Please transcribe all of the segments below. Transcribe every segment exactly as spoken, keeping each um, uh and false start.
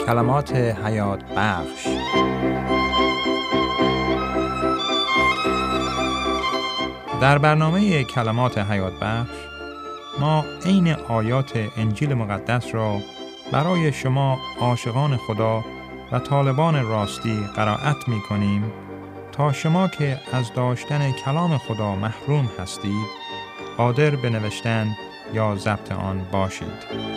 کلمات حیات بخش. در برنامه کلمات حیات بخش ما عین آیات انجیل مقدس را برای شما عاشقان خدا و طالبان راستی قرائت می کنیم تا شما که از داشتن کلام خدا محروم هستید قادر به نوشتن یا ضبط آن باشید.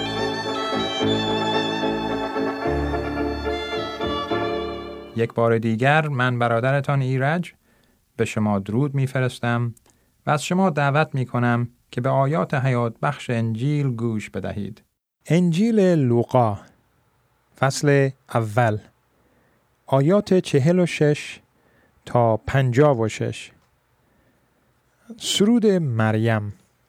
یک بار دیگر من برادرتان ایرج به شما درود می‌فرستم و از شما دعوت می‌کنم که به آیات حیات بخش انجیل گوش بدهید. انجیل لوقا فصل اول آیات چهل و شش تا پنجاه و شش. سرود مریم.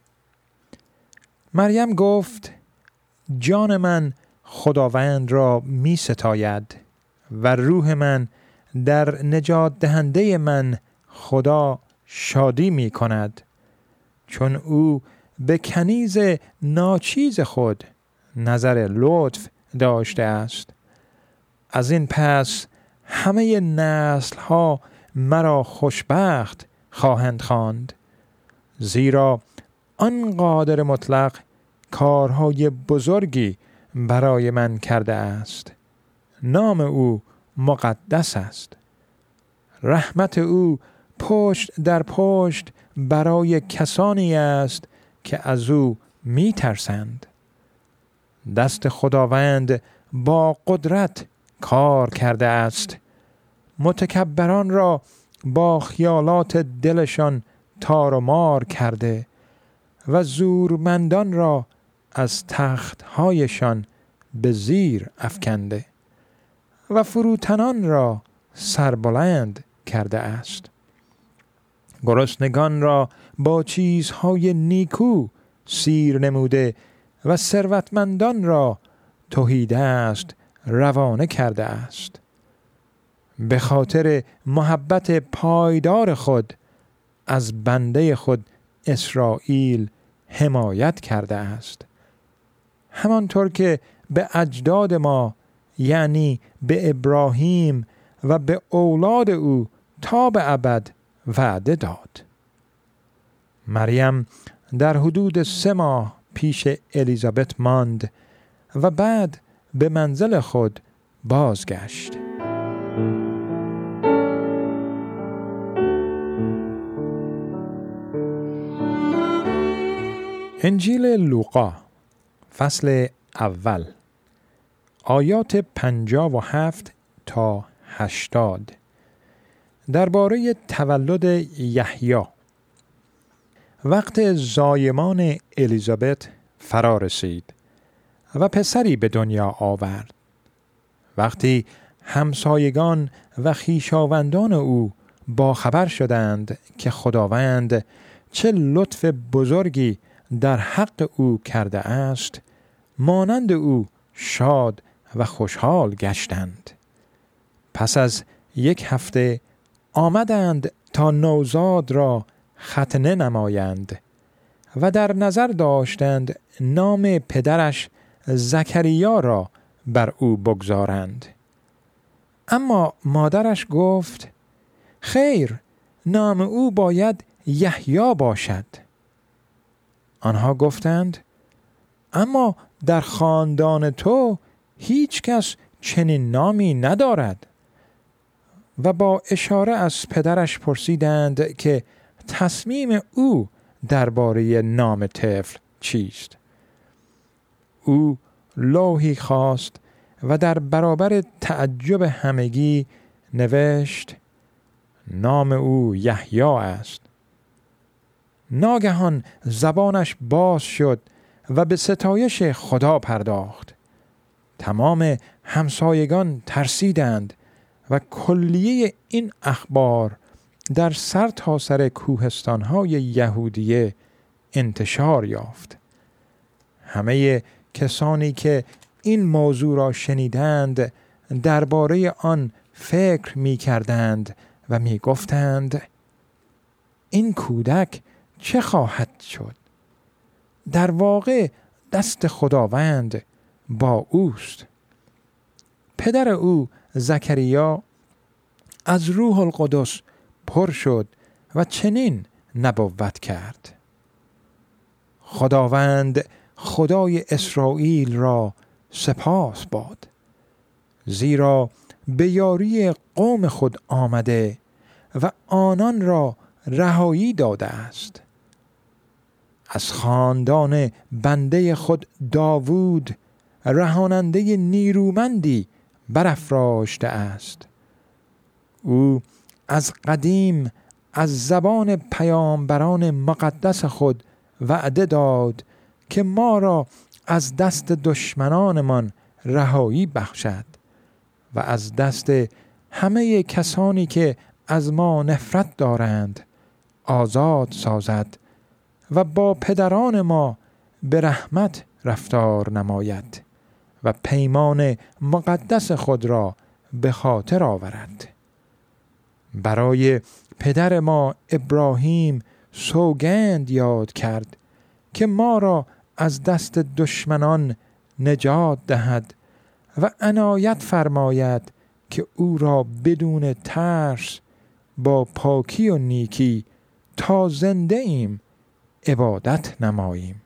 مریم گفت: جان من خداوند را می ستاید و روح من در نجات دهنده من خدا شادی می کند، چون او به کنیز ناچیز خود نظر لطف داشته است. از این پس همه نسل ها مرا خوشبخت خواهند خواند، زیرا آن قادر مطلق کارهای بزرگی برای من کرده است. نام او مقدس است. رحمت او پشت در پشت برای کسانی است که از او می ترسند. دست خداوند با قدرت کار کرده است. متکبران را با خیالات دلشان تار و مار کرده و زورمندان را از تخت‌هایشان به زیر افکنده و فروتنان را سربلند کرده است. گرسنگان را با چیزهای نیکو سیر نموده و ثروتمندان را تهی دست روانه کرده است. به خاطر محبت پایدار خود از بنده خود اسرائیل حمایت کرده است، همانطور که به اجداد ما یعنی به ابراهیم و به اولاد او تا به ابد وعده داد. مریم در حدود سه ماه پیش الیزابت ماند و بعد به منزل خود بازگشت. انجیل لوقا فصل اول آیات پنجاه و هفت تا هشتاد. درباره تولد یحیی. وقت زایمان الیزابت فرا رسید و پسری به دنیا آورد. وقتی همسایگان و خویشاوندان او با خبر شدند که خداوند چه لطف بزرگی در حق او کرده است، مانند او شاد و خوشحال گشتند. پس از یک هفته آمدند تا نوزاد را ختنه نمایند و در نظر داشتند نام پدرش زکریا را بر او بگذارند. اما مادرش گفت: خیر، نام او باید یحیی باشد. آنها گفتند: اما در خاندان تو هیچ کس چنین نامی ندارد. و با اشاره از پدرش پرسیدند که تصمیم او درباره نام طفل چیست. او لوحی خواست و در برابر تعجب همگی نوشت: نام او یحیی است. ناگهان زبانش باز شد و به ستایش خدا پرداخت. تمام همسایگان ترسیدند و کلیه این اخبار در سر تا سر کوهستان‌های یهودیه انتشار یافت. همه کسانی که این موضوع را شنیدند درباره آن فکر می کردند و می گفتند: این کودک چه خواهد شد؟ در واقع دست خداوند با اوست. پدر او زکریا از روح القدس پر شد و چنین نبوت کرد: خداوند خدای اسرائیل را سپاس باد، زیرا به یاری قوم خود آمده و آنان را رهایی داده است. از خاندان بنده خود داوود رهاننده نیرومندی برافراشته است. او از قدیم از زبان پیامبران مقدس خود وعده داد که ما را از دست دشمنانمان رهایی بخشد و از دست همه کسانی که از ما نفرت دارند آزاد سازد و با پدران ما به رحمت رفتار نماید و پیمان مقدس خود را به خاطر آورد. برای پدر ما ابراهیم سوگند یاد کرد که ما را از دست دشمنان نجات دهد و عنایت فرماید که او را بدون ترس با پاکی و نیکی تا زنده ایم عبادت نماییم.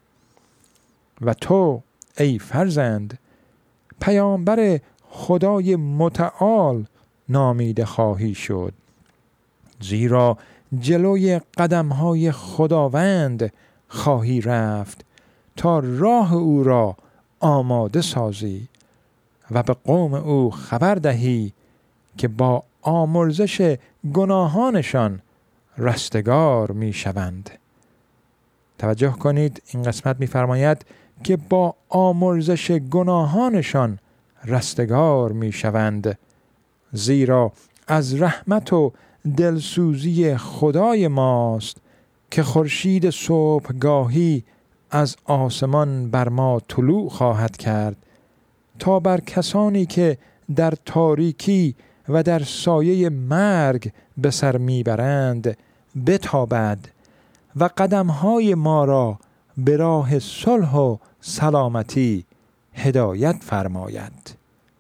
و تو ای فرزند پیامبر خدای متعال نامیده خواهی شد، زیرا جلوی قدمهای خداوند خواهی رفت تا راه او را آماده سازی و به قوم او خبر دهی که با آمرزش گناهانشان رستگار می شوند. توجه کنید، این قسمت می فرماید که با آمرزش گناهانشان رستگار می شوند، زیرا از رحمت و دلسوزی خدای ماست که خورشید صبحگاهی از آسمان بر ما طلوع خواهد کرد تا بر کسانی که در تاریکی و در سایه مرگ به سر میبرند بتابد و قدمهای ما را به راه صلح و سلامتی هدایت فرماید.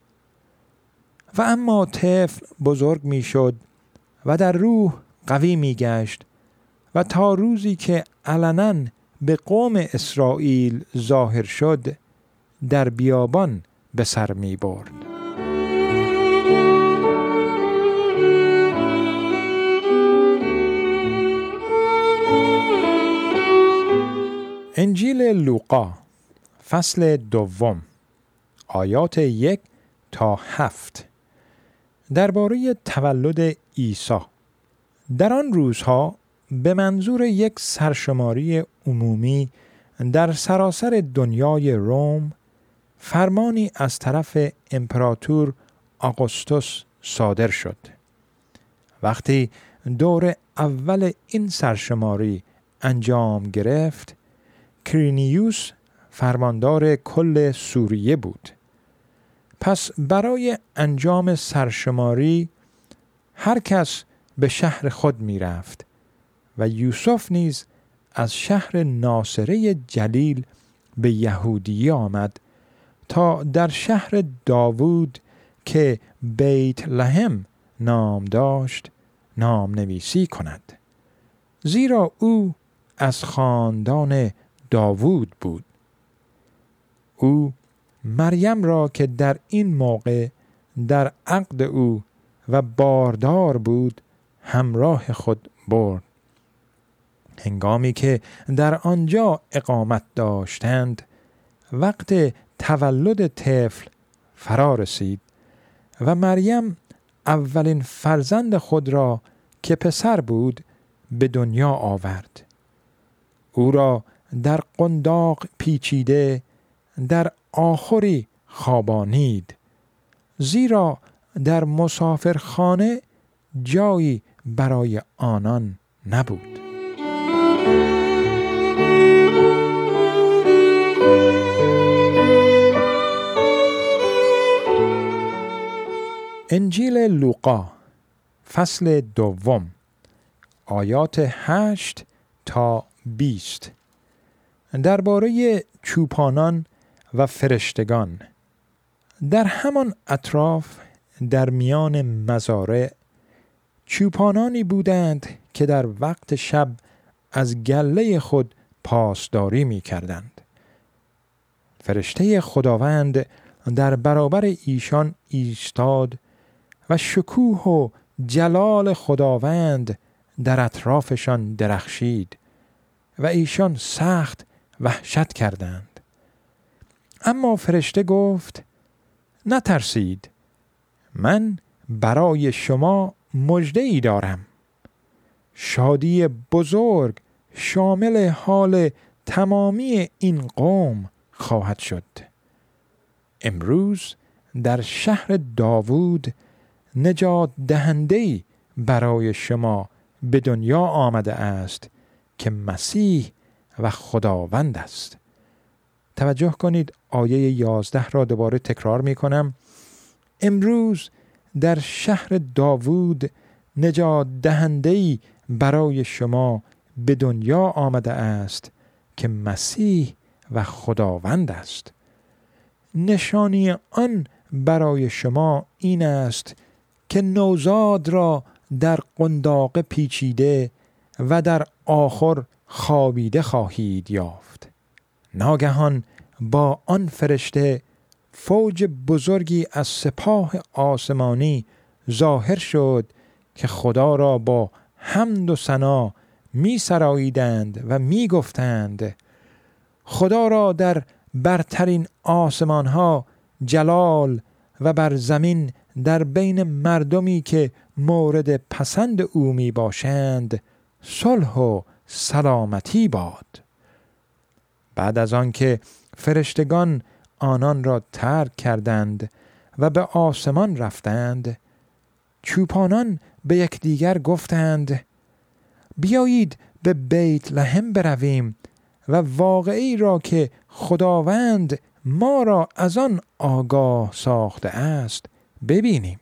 و اما طفل بزرگ می شد و در روح قوی می گشت و تا روزی که علناً به قوم اسرائیل ظاهر شد در بیابان به سر می برد. انجیل لوقا فصل دوم آیات یک تا هفت درباره تولد عیسی. در آن روزها به منظور یک سرشماری عمومی در سراسر دنیای روم فرمانی از طرف امپراتور آگوستوس صادر شد. وقتی دور اول این سرشماری انجام گرفت، کرینیوس فرماندار کل سوریه بود. پس برای انجام سرشماری هر کس به شهر خود می رفت و یوسف نیز از شهر ناصره جلیل به یهودیه آمد تا در شهر داوود که بیت لحم نام داشت نام نویسی کند، زیرا او از خاندان داوود بود. او مریم را که در این موقع در عقد او و باردار بود همراه خود برد. هنگامی که در آنجا اقامت داشتند، وقت تولد طفل فرا رسید و مریم اولین فرزند خود را که پسر بود به دنیا آورد. او را در قنداق پیچیده در آخری خوابانید، زیرا در مسافرخانه جایی برای آنان نبود. انجیل لوقا فصل دوم آیات هشت تا بیست درباره چوپانان و فرشتگان، در همان اطراف در میان مزارع چوپانانی بودند که در وقت شب از گله خود پاسداری می کردند. فرشته خداوند در برابر ایشان ایستاد و شکوه و جلال خداوند در اطرافشان درخشید و ایشان سخت وحشت کردند. اما فرشته گفت: نترسید، من برای شما مژده‌ای دارم. شادی بزرگ شامل حال تمامی این قوم خواهد شد. امروز در شهر داوود نجات دهنده‌ای برای شما به دنیا آمده است که مسیح و خداوند است. توجه کنید، آیه یازده را دوباره تکرار می کنم. امروز در شهر داوود نجات دهنده‌ای برای شما به دنیا آمده است که مسیح و خداوند است. نشانی آن برای شما این است که نوزاد را در قنداق پیچیده و در آخر خوابیده خواهید یافت. ناگهان با آن فرشته فوج بزرگی از سپاه آسمانی ظاهر شد که خدا را با حمد و ثنا می سراییدند و می گفتند: خدا را در برترین آسمان ها جلال و بر زمین در بین مردمی که مورد پسند او می باشند صلح و سلامتی باد. بعد از آن که فرشتگان آنان را ترک کردند و به آسمان رفتند، چوپانان به یکدیگر گفتند: بیایید به بیت لحم برویم و واقعی را که خداوند ما را از آن آگاه ساخته است ببینیم.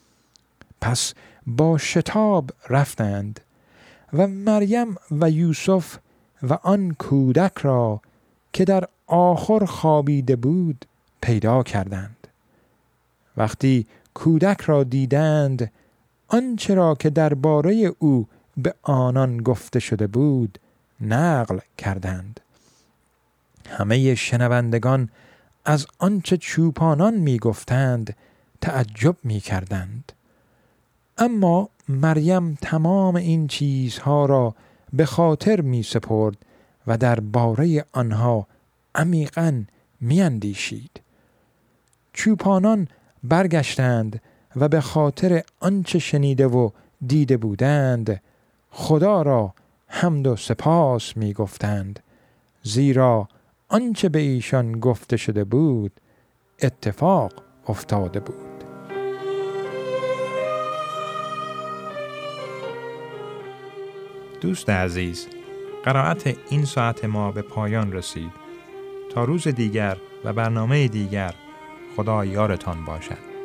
پس با شتاب رفتند و مریم و یوسف و آن کودک را که در آخر خوابیده بود پیدا کردند. وقتی کودک را دیدند، آنچه را که درباره او به آنان گفته شده بود نقل کردند. همه شنوندگان از آنچه چوپانان می گفتند تعجب می کردند. اما مریم تمام این چیزها را به خاطر می سپرد و درباره آنها عمیقاً می اندیشید. چوپانان برگشتند و به خاطر آنچه شنیده و دیده بودند خدا را حمد و سپاس می گفتند، زیرا آنچه به ایشان گفته شده بود اتفاق افتاده بود. دوست عزیز، قرائت این ساعت ما به پایان رسید. تا روز دیگر و برنامه دیگر، خدا یارتان باشد.